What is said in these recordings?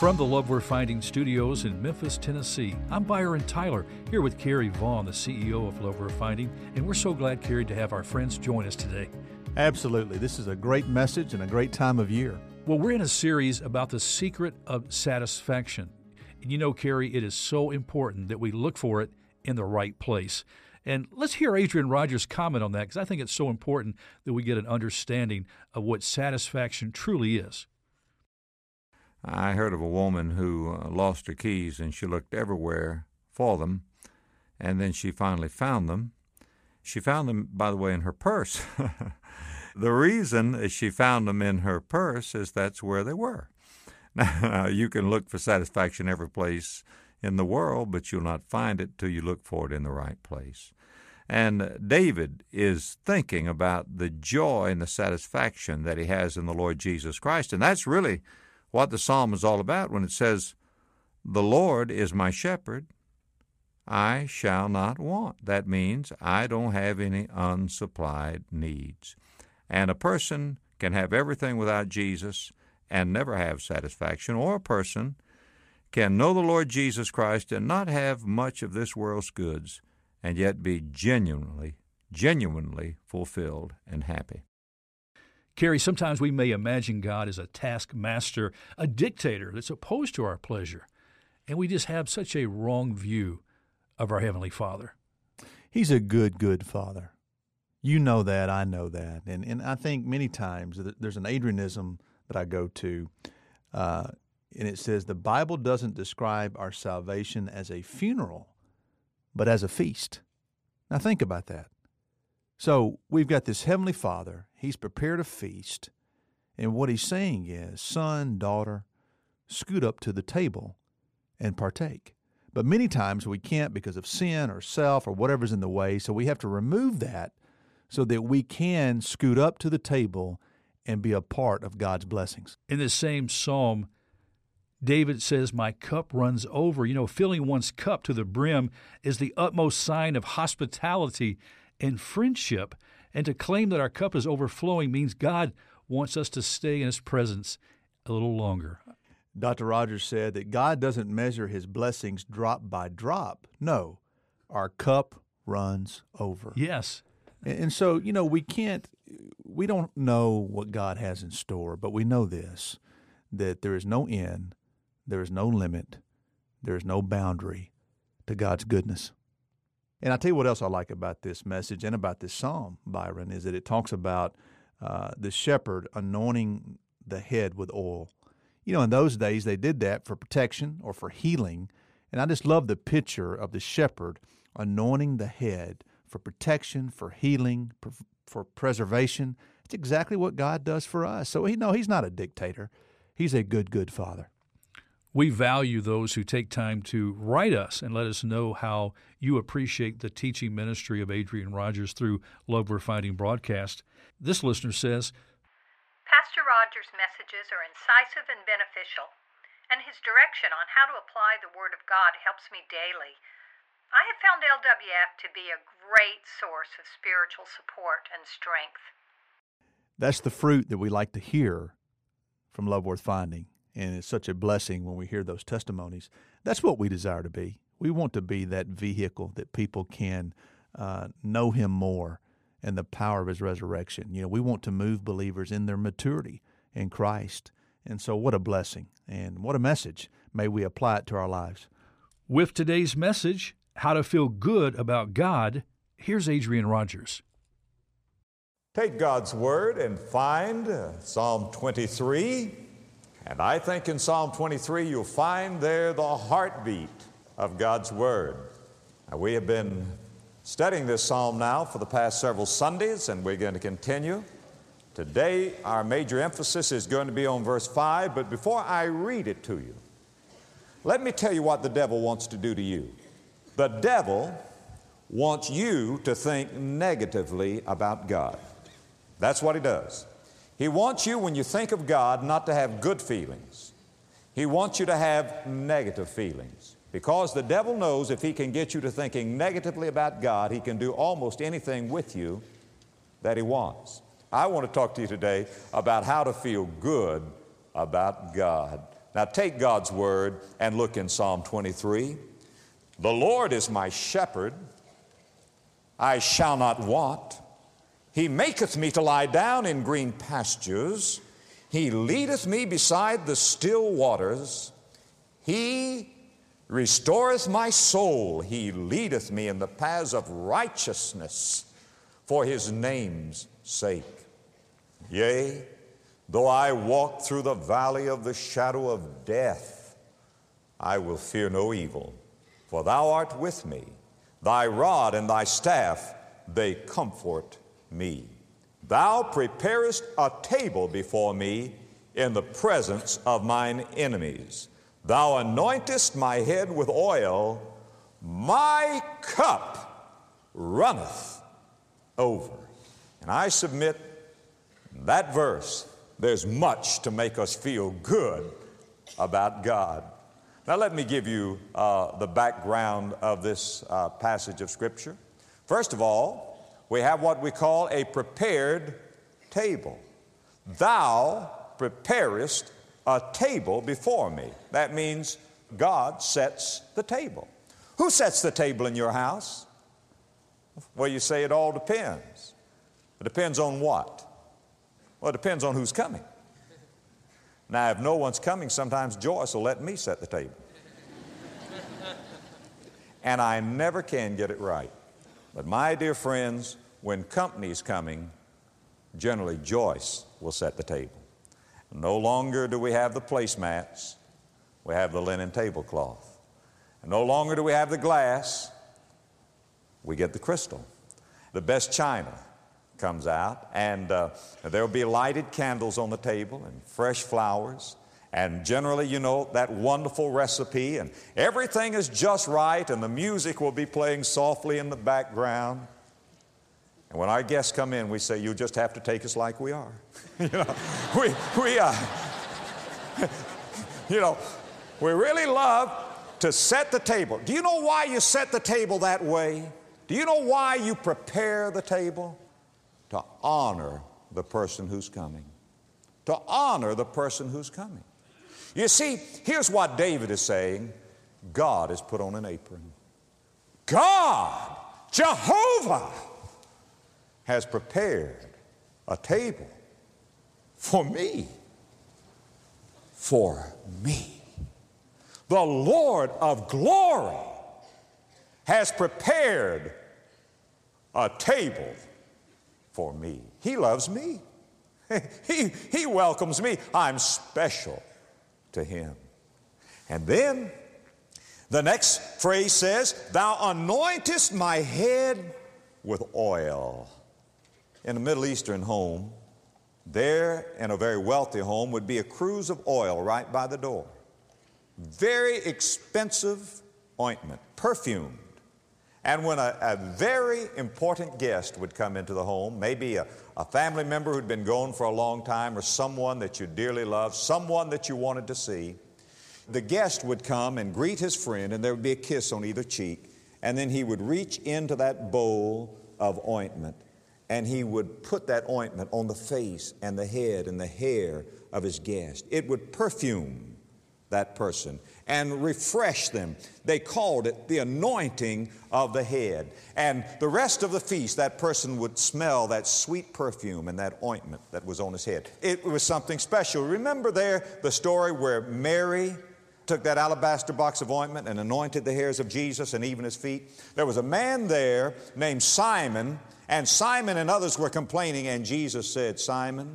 From the Love We're Finding studios in Memphis, Tennessee, I'm Byron Tyler, here with Carrie Vaughn, the CEO of Love We're Finding, and we're so glad, Carrie, to have our friends join us today. Absolutely. This is a great message and a great time of year. Well, we're in a series about the secret of satisfaction. And you know, Carrie, it is so important that we look for it in the right place. And let's hear Adrian Rogers' comment on that, because I think it's so important that we get an understanding of what satisfaction truly is. I heard of a woman who lost her keys, and she looked everywhere for them, and then she finally found them. She found them, by the way, in her purse. The reason she found them in her purse is that's where they were. Now, you can look for satisfaction every place in the world, but you'll not find it till you look for it in the right place. And David is thinking about the joy and the satisfaction that he has in the Lord Jesus Christ, and that's really what the psalm is all about when it says, "The Lord is my shepherd, I shall not want." That means I don't have any unsupplied needs. And a person can have everything without Jesus and never have satisfaction, or a person can know the Lord Jesus Christ and not have much of this world's goods and yet be genuinely fulfilled and happy. Carrie, sometimes we may imagine God as a taskmaster, a dictator that's opposed to our pleasure, and we just have such a wrong view of our Heavenly Father. He's a good Father. You know that, I know that. And I think many times there's an Adrianism that I go to, and it says the Bible doesn't describe our salvation as a funeral, but as a feast. Now think about that. So we've got this Heavenly Father. He's prepared a feast. And what he's saying is, son, daughter, scoot up to the table and partake. But many times we can't because of sin or self or whatever's in the way. So we have to remove that so that we can scoot up to the table and be a part of God's blessings. In this same psalm, David says, "My cup runs over." You know, filling one's cup to the brim is the utmost sign of hospitality and friendship. And to claim that our cup is overflowing means God wants us to stay in His presence a little longer. Dr. Rogers said that God doesn't measure His blessings drop by drop. No, our cup runs over. Yes. And so, you know, we don't know what God has in store, but we know this, that there is no end, there is no limit, there is no boundary to God's goodness. And I'll tell you what else I like about this message and about this psalm, Byron, is that it talks about the shepherd anointing the head with oil. You know, in those days, they did that for protection or for healing. And I just love the picture of the shepherd anointing the head for protection, for healing, for preservation. It's exactly what God does for us. So, He's not a dictator. He's a good Father. We value those who take time to write us and let us know how you appreciate the teaching ministry of Adrian Rogers through Love We're Finding broadcast. This listener says, Pastor Rogers' messages are incisive and beneficial, and his direction on how to apply the Word of God helps me daily. I have found LWF to be a great source of spiritual support and strength. That's the fruit that we like to hear from Love Worth Finding. And it's such a blessing when we hear those testimonies. That's what we desire to be. We want to be that vehicle that people can know Him more and the power of His resurrection. You know, we want to move believers in their maturity in Christ. And so what a blessing and what a message. May we apply it to our lives. With today's message, how to feel good about God, here's Adrian Rogers. Take God's Word and find Psalm 23. And I think in Psalm 23 you'll find there the heartbeat of God's Word. Now, we have been studying this psalm now for the past several Sundays, and we're going to continue. Today our major emphasis is going to be on verse 5, but before I read it to you, let me tell you what the devil wants to do to you. The devil wants you to think negatively about God. That's what he does. He wants you, when you think of God, not to have good feelings. He wants you to have negative feelings, because the devil knows if he can get you to thinking negatively about God, he can do almost anything with you that he wants. I want to talk to you today about how to feel good about God. Now take God's word and look in Psalm 23. The Lord is my shepherd, I shall not want. He maketh me to lie down in green pastures. He leadeth me beside the still waters. He restoreth my soul. He leadeth me in the paths of righteousness for his name's sake. Yea, though I walk through the valley of the shadow of death, I will fear no evil, for thou art with me. Thy rod and thy staff, they comfort me. Thou preparest a table before me in the presence of mine enemies. Thou anointest my head with oil, my cup runneth over. And I submit that verse, there's much to make us feel good about God. Now let me give you the background of this passage of Scripture. First of all, we have what we call a prepared table. Thou preparest a table before me. That means God sets the table. Who sets the table in your house? Well, you say it all depends. It depends on what? Well, it depends on who's coming. Now, if no one's coming, sometimes Joyce will let me set the table. And I never can get it right. But my dear friends, when company's coming, generally Joyce will set the table. No longer do we have the placemats, we have the linen tablecloth. And no longer do we have the glass, we get the crystal. The best china comes out, and there will be lighted candles on the table and fresh flowers. And generally, you know, that wonderful recipe, and everything is just right, and the music will be playing softly in the background. And when our guests come in, we say, you just have to take us like we are. You know, we really love to set the table. Do you know why you set the table that way? Do you know why you prepare the table? To honor the person who's coming. To honor the person who's coming. You see, here's what David is saying. God has put on an apron. God, Jehovah, has prepared a table for me. For me. The Lord of glory has prepared a table for me. He loves me. He welcomes me. I'm special to him. And then the next phrase says, thou anointest my head with oil. In a Middle Eastern home, there in a very wealthy home would be a cruse of oil right by the door. Very expensive ointment, perfumed. And when a very important guest would come into the home, maybe a family member who'd been gone for a long time, or someone that you dearly loved, someone that you wanted to see, the guest would come and greet his friend, and there would be a kiss on either cheek, and then he would reach into that bowl of ointment, and he would put that ointment on the face and the head and the hair of his guest. It would perfume that person and refresh them. They called it the anointing of the head. And the rest of the feast, that person would smell that sweet perfume and that ointment that was on his head. It was something special. Remember there the story where Mary took that alabaster box of ointment and anointed the hairs of Jesus and even his feet? There was a man there named Simon, and Simon and others were complaining, and Jesus said, Simon,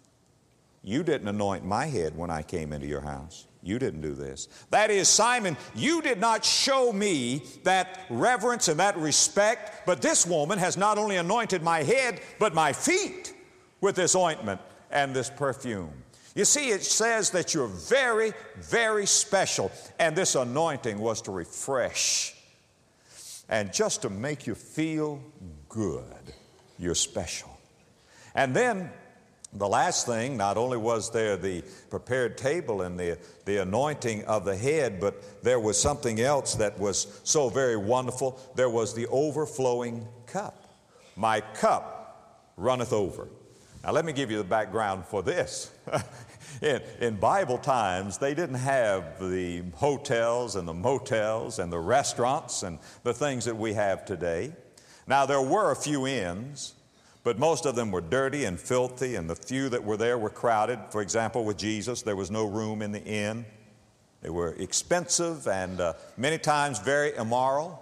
you didn't anoint my head when I came into your house. You didn't do this. That is, Simon, you did not show me that reverence and that respect, but this woman has not only anointed my head, but my feet with this ointment and this perfume. You see, it says that you're very, very special, and this anointing was to refresh and just to make you feel good. You're special. And then the last thing, not only was there the prepared table and the anointing of the head, but there was something else that was so very wonderful. There was the overflowing cup. My cup runneth over. Now let me give you the background for this. In Bible times, they didn't have the hotels and the motels and the restaurants and the things that we have today. Now, there were a few inns, but most of them were dirty and filthy, and the few that were there were crowded. For example, with Jesus, there was no room in the inn. They were expensive and many times very immoral.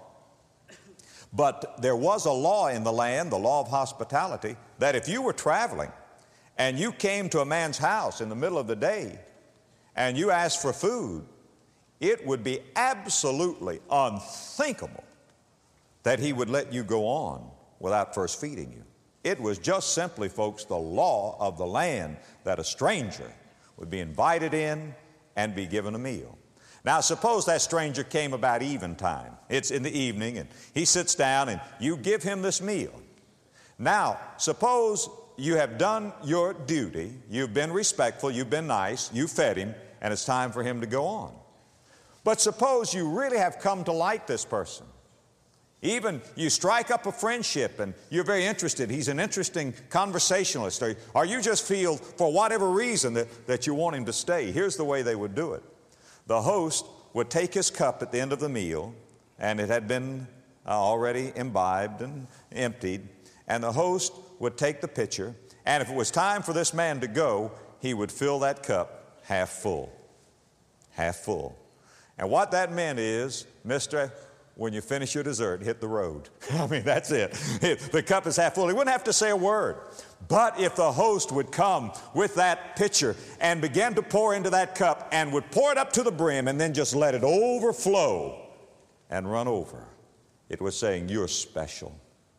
But there was a law in the land, the law of hospitality, that if you were traveling and you came to a man's house in the middle of the day and you asked for food, it would be absolutely unthinkable that he would let you go on without first feeding you. It was just simply, folks, the law of the land that a stranger would be invited in and be given a meal. Now, suppose that stranger came about eventime. It's in the evening, and he sits down, and you give him this meal. Now, suppose you have done your duty, you've been respectful, you've been nice, you fed him, and it's time for him to go on. But suppose you really have come to like this person. Even you strike up a friendship and you're very interested. He's an interesting conversationalist. Or you just feel for whatever reason that you want him to stay. Here's the way they would do it. The host would take his cup at the end of the meal, and it had been already imbibed and emptied, and the host would take the pitcher, and if it was time for this man to go, he would fill that cup half full. Half full. And what that meant is, mister, when you finish your dessert, hit the road. I mean, that's it. The cup is half full. He wouldn't have to say a word. But if the host would come with that pitcher and begin to pour into that cup and would pour it up to the brim and then just let it overflow and run over, it was saying, you're special.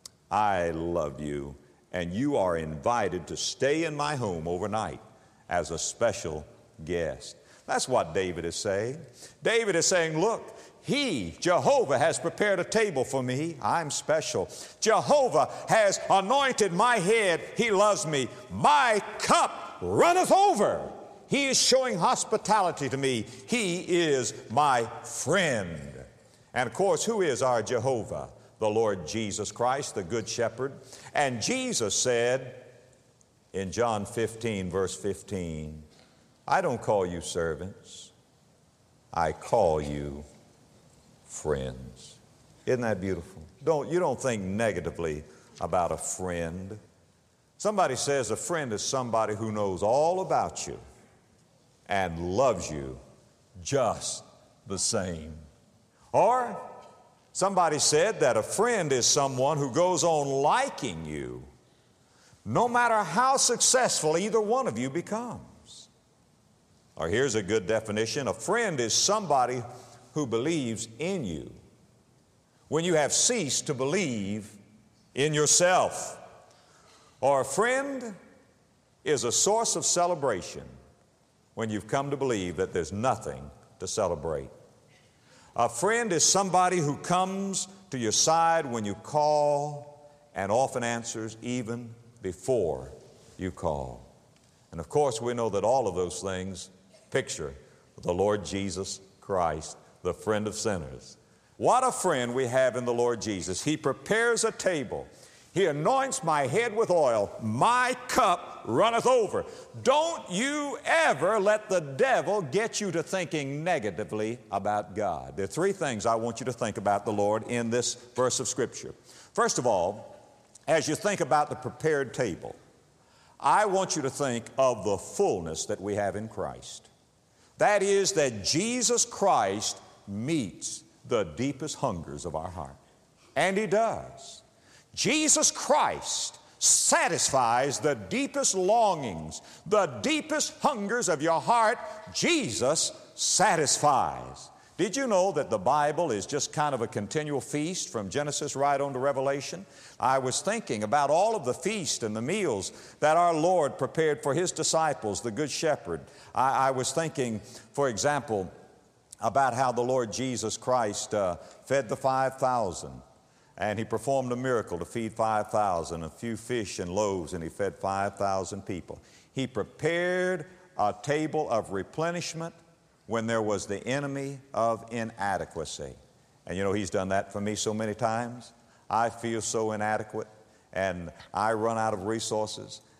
I love you, and you are invited to stay in my home overnight as a special guest. That's what David is saying. David is saying, look, He, Jehovah, has prepared a table for me. I'm special. Jehovah has anointed my head. He loves me. My cup runneth over. He is showing hospitality to me. He is my friend. And of course, who is our Jehovah? The Lord Jesus Christ, the Good Shepherd. And Jesus said in John 15, verse 15, I don't call you servants. I call you friends. Isn't that beautiful? You don't think negatively about a friend. Somebody says a friend is somebody who knows all about you and loves you just the same. Or somebody said that a friend is someone who goes on liking you no matter how successful either one of you becomes. Or here's a good definition. A friend is somebody who believes in you when you have ceased to believe in yourself. Or a friend is a source of celebration when you've come to believe that there's nothing to celebrate. A friend is somebody who comes to your side when you call and often answers even before you call. And of course, we know that all of those things picture the Lord Jesus Christ, the friend of sinners. What a friend we have in the Lord Jesus. He prepares a table. He anoints my head with oil. My cup runneth over. Don't you ever let the devil get you to thinking negatively about God. There are three things I want you to think about the Lord in this verse of Scripture. First of all, as you think about the prepared table, I want you to think of the fullness that we have in Christ. That is, that Jesus Christ meets the deepest hungers of our heart. And He does. Jesus Christ satisfies the deepest longings, the deepest hungers of your heart. Jesus satisfies. Did you know that the Bible is just kind of a continual feast from Genesis right on to Revelation? I was thinking about all of the feasts and the meals that our Lord prepared for His disciples, the Good Shepherd. I was thinking, for example, about how the Lord Jesus Christ fed the 5,000. And He performed a miracle to feed 5,000, a few fish and loaves, and He fed 5,000 people. He prepared a table of replenishment when there was the enemy of inadequacy. And you know, He's done that for me so many times. I feel so inadequate, and I run out of resources.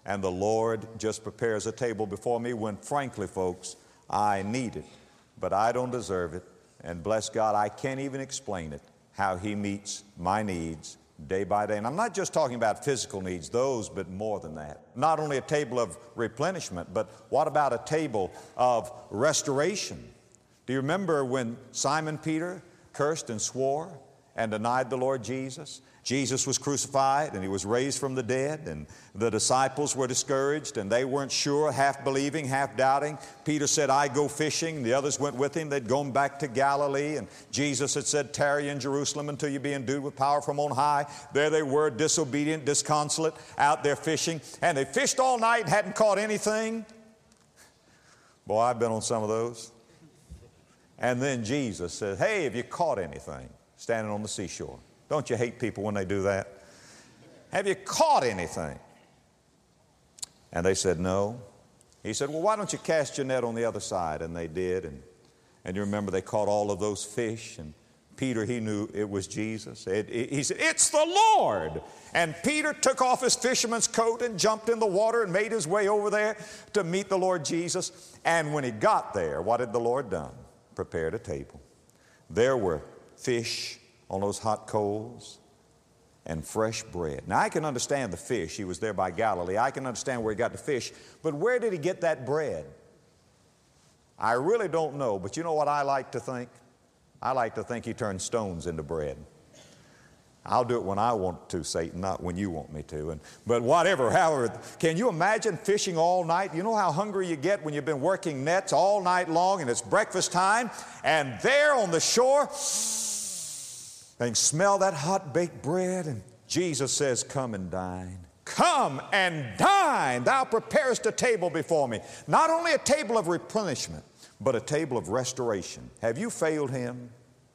and the Lord just prepares a table before me when, frankly, folks, I need it, but I don't deserve it. And bless God, I can't even explain it, how He meets my needs day by day. And I'm not just talking about physical needs, those, but more than that. Not only a table of replenishment, but what about a table of restoration? Do you remember when Simon Peter cursed and swore and denied the Lord Jesus? Jesus was crucified and He was raised from the dead, and the disciples were discouraged and they weren't sure, half believing, half doubting. Peter said, I go fishing. The others went with him. They'd gone back to Galilee, and Jesus had said, tarry in Jerusalem until you be endued with power from on high. There they were, disobedient, disconsolate, out there fishing, and they fished all night and hadn't caught anything. Boy, I've been on some of those. And then Jesus said, hey, have you caught anything? Standing on the seashore. Don't you hate people when they do that? Have you caught anything? And they said, no. He said, well, why don't you cast your net on the other side? And they did. And you remember they caught all of those fish. And Peter, he knew it was Jesus. He said, it's the Lord. And Peter took off his fisherman's coat and jumped in the water and made his way over there to meet the Lord Jesus. And when he got there, what had the Lord done? Prepared a table. There were fish on those hot coals and fresh bread. Now, I can understand the fish. He was there by Galilee. I can understand where he got the fish. But where did he get that bread? I really don't know. But you know what I like to think? I like to think he turned stones into bread. I'll do it when I want to, Satan, not when you want me to. But whatever, however, can you imagine fishing all night? You know how hungry you get when you've been working nets all night long and it's breakfast time, and there on the shore, they can smell that hot baked bread, and Jesus says, come and dine. Come and dine. Thou preparest a table before me. Not only a table of replenishment, but a table of restoration. Have you failed Him?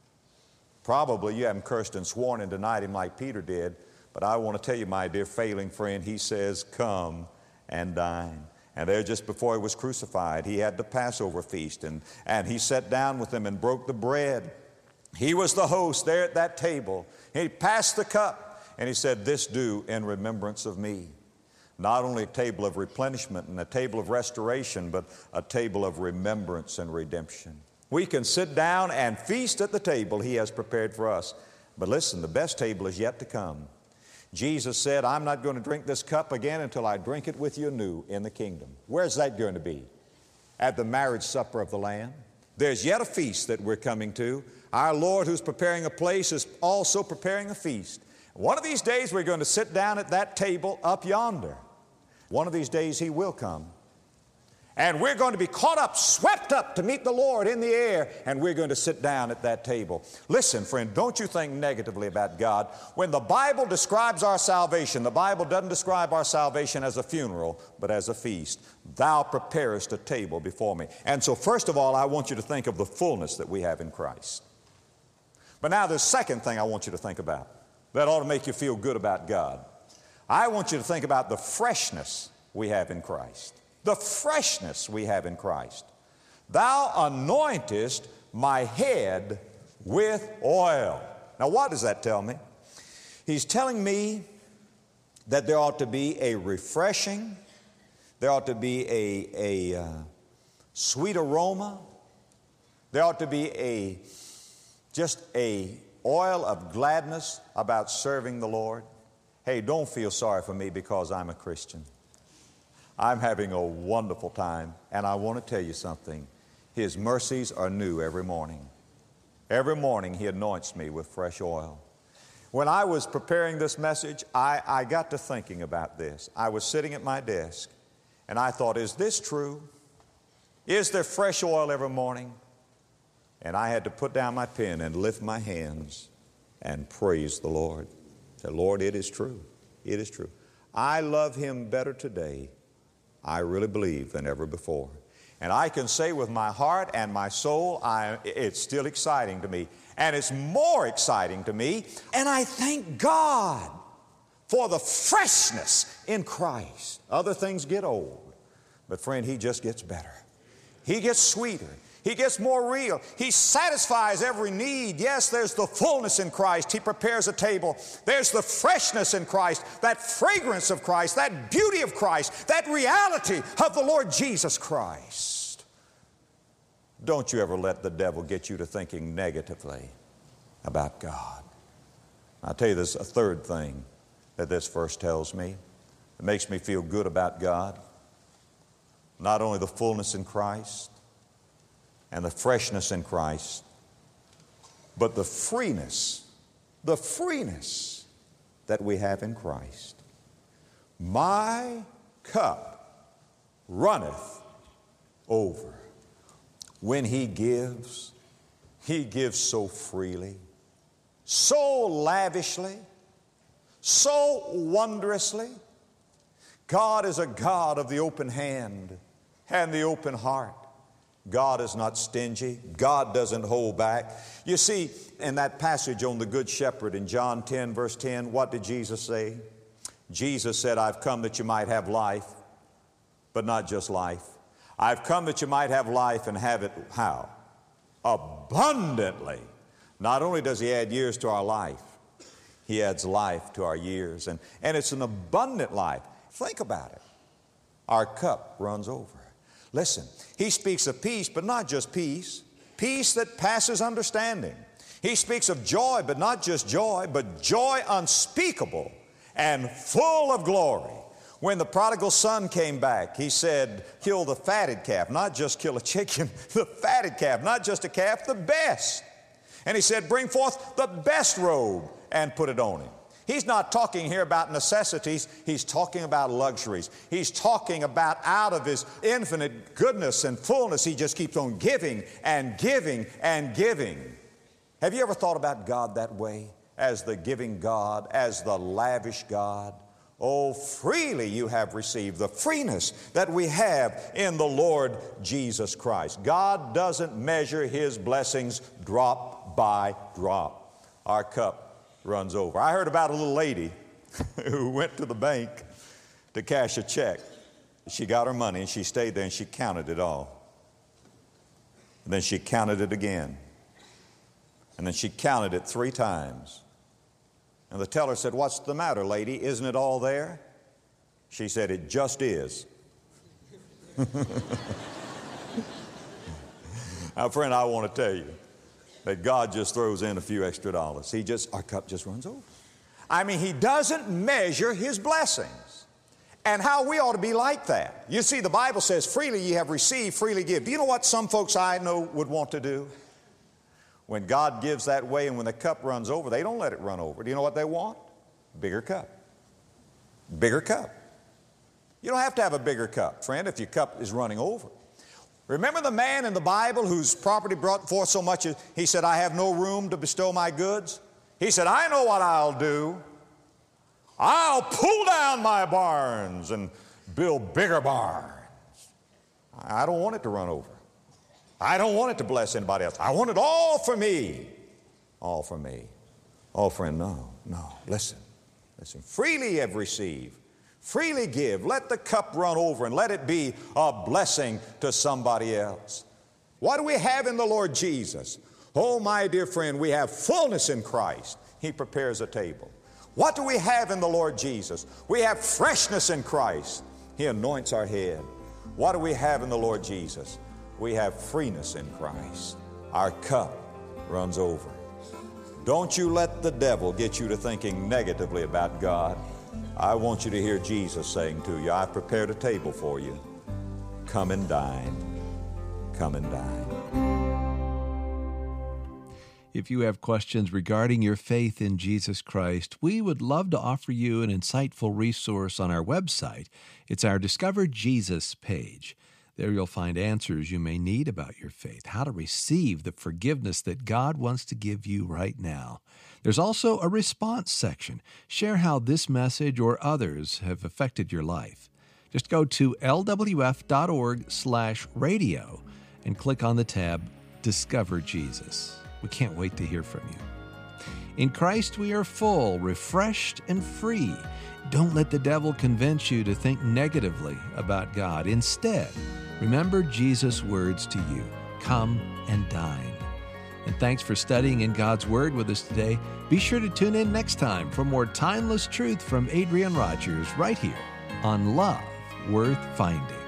Probably you haven't cursed and sworn and denied Him like Peter did, but I want to tell you, my dear failing friend, He says, come and dine. And there just before He was crucified, He had the Passover feast, and He sat down with them and broke the bread. He was the host there at that table. He passed the cup, and He said, this do in remembrance of me. Not only a table of replenishment and a table of restoration, but a table of remembrance and redemption. We can sit down and feast at the table He has prepared for us. But listen, the best table is yet to come. Jesus said, I'm not going to drink this cup again until I drink it with you anew in the kingdom. Where's that going to be? At the marriage supper of the Lamb. There's yet a feast that we're coming to. Our Lord, who's preparing a place, is also preparing a feast. One of these days we're going to sit down at that table up yonder. One of these days He will come. And we're going to be caught up, swept up to meet the Lord in the air, and we're going to sit down at that table. Listen, friend, don't you think negatively about God. When the Bible describes our salvation, the Bible doesn't describe our salvation as a funeral, but as a feast. Thou preparest a table before me. And so first of all, I want you to think of the fullness that we have in Christ. But now there's a second thing I want you to think about that ought to make you feel good about God. I want you to think about the freshness we have in Christ. The freshness we have in Christ. Thou anointest my head with oil. Now, what does that tell me? He's telling me that there ought to be a refreshing, there ought to be a sweet aroma, there ought to be just a oil of gladness about serving the Lord. Hey, don't feel sorry for me because I'm a Christian. I'm having a wonderful time, and I want to tell you something. His mercies are new every morning. Every morning He anoints me with fresh oil. When I was preparing this message, I got to thinking about this. I was sitting at my desk, and I thought, is this true? Is there fresh oil every morning? And I had to put down my pen and lift my hands and praise the Lord. Say, Lord, it is true. It is true. I love Him better today, I really believe, than ever before. And I can say with my heart and my soul, it's still exciting to me. And it's more exciting to me. And I thank God for the freshness in Christ. Other things get old. But friend, He just gets better. He gets sweeter. He gets more real. He satisfies every need. Yes, there's the fullness in Christ. He prepares a table. There's the freshness in Christ, that fragrance of Christ, that beauty of Christ, that reality of the Lord Jesus Christ. Don't you ever let the devil get you to thinking negatively about God. I'll tell you, there's a third thing that this verse tells me. It makes me feel good about God. Not only the fullness in Christ and the freshness in Christ, but the freeness that we have in Christ. My cup runneth over. When He gives so freely, so lavishly, so wondrously. God is a God of the open hand and the open heart. God is not stingy. God doesn't hold back. You see, in that passage on the Good Shepherd in John 10, verse 10, what did Jesus say? Jesus said, I've come that you might have life, but not just life. I've come that you might have life and have it how? Abundantly. Not only does He add years to our life, He adds life to our years. And it's an abundant life. Think about it. Our cup runs over. Listen, He speaks of peace, but not just peace. Peace that passes understanding. He speaks of joy, but not just joy, but joy unspeakable and full of glory. When the prodigal son came back, he said, kill the fatted calf, not just kill a chicken, the fatted calf, not just a calf, the best. And he said, bring forth the best robe and put it on him. He's not talking here about necessities. He's talking about luxuries. He's talking about out of His infinite goodness and fullness, He just keeps on giving and giving and giving. Have you ever thought about God that way? As the giving God, as the lavish God? Oh, freely you have received the freeness that we have in the Lord Jesus Christ. God doesn't measure His blessings drop by drop. Our cup runs over. I heard about a little lady who went to the bank to cash a check. She got her money and she stayed there and she counted it all. And then she counted it again. And then she counted it 3 times. And the teller said, what's the matter, lady? Isn't it all there? She said, it just is. Now, friend, I want to tell you that God just throws in a few extra dollars. Our cup just runs over. I mean, He doesn't measure His blessings. And how we ought to be like that. You see, the Bible says, freely ye have received, freely give. Do you know what some folks I know would want to do? When God gives that way and when the cup runs over, they don't let it run over. Do you know what they want? Bigger cup. Bigger cup. You don't have to have a bigger cup, friend, if your cup is running over. Remember the man in the Bible whose property brought forth so much, he said, I have no room to bestow my goods. He said, I know what I'll do. I'll pull down my barns and build bigger barns. I don't want it to run over. I don't want it to bless anybody else. I want it all for me. All for me. Oh, friend, no. Listen. Freely you have received. Freely give. Let the cup run over and let it be a blessing to somebody else. What do we have in the Lord Jesus? Oh, my dear friend, we have fullness in Christ. He prepares a table. What do we have in the Lord Jesus? We have freshness in Christ. He anoints our head. What do we have in the Lord Jesus? We have freeness in Christ. Our cup runs over. Don't you let the devil get you to thinking negatively about God. I want you to hear Jesus saying to you, I've prepared a table for you. Come and dine. Come and dine. If you have questions regarding your faith in Jesus Christ, we would love to offer you an insightful resource on our website. It's our Discover Jesus page. There you'll find answers you may need about your faith, how to receive the forgiveness that God wants to give you right now. There's also a response section. Share how this message or others have affected your life. Just go to lwf.org/radio and click on the tab Discover Jesus. We can't wait to hear from you. In Christ we are full, refreshed, and free. Don't let the devil convince you to think negatively about God. Instead, remember Jesus' words to you. Come and dine. And thanks for studying in God's Word with us today. Be sure to tune in next time for more timeless truth from Adrian Rogers right here on Love Worth Finding.